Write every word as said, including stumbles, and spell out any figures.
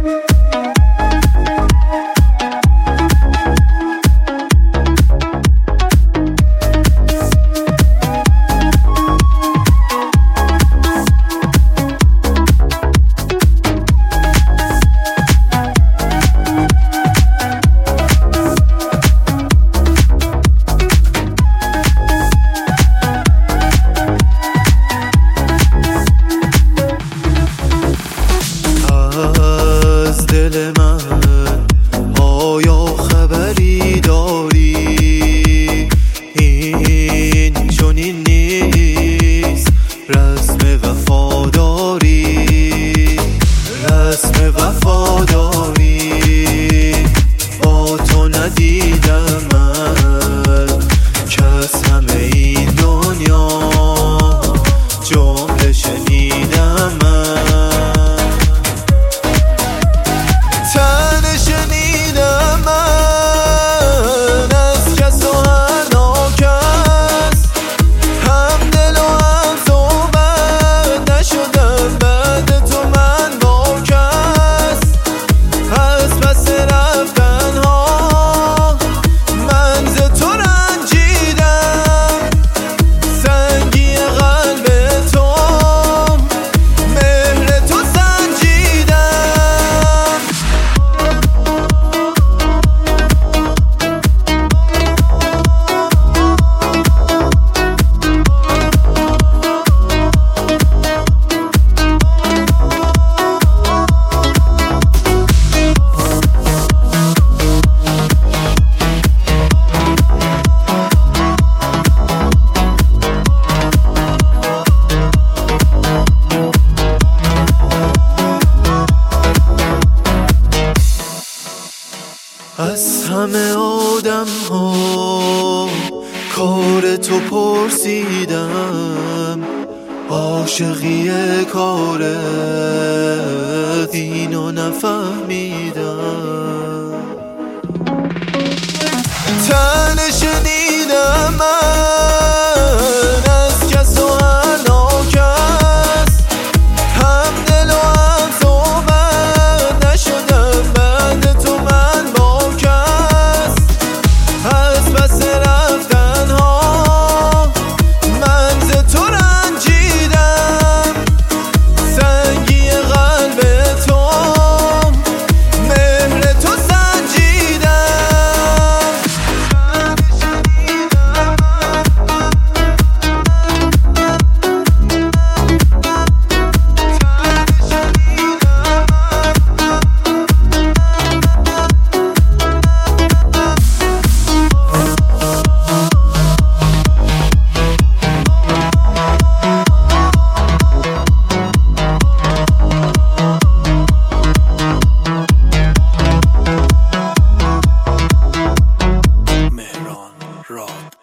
از دل من آیا خبری داری؟ این چنین نیست رسم وفاداری، رسم وفاداری با تو ندیدم من کس همه این دنیا جمله شنیدم من. از همه آدم ها کار تو پرسیدم، عاشقیه کارت اینو نفهمیدم. تنه شنیدم من از کس و هر ناکس، هم دل و هم صحبت نشدم بعد تو من با کس. از بس رفتن ها من ز تو رنجیدم، سنگی قلب تو مهر تو سنجیدم. Rock.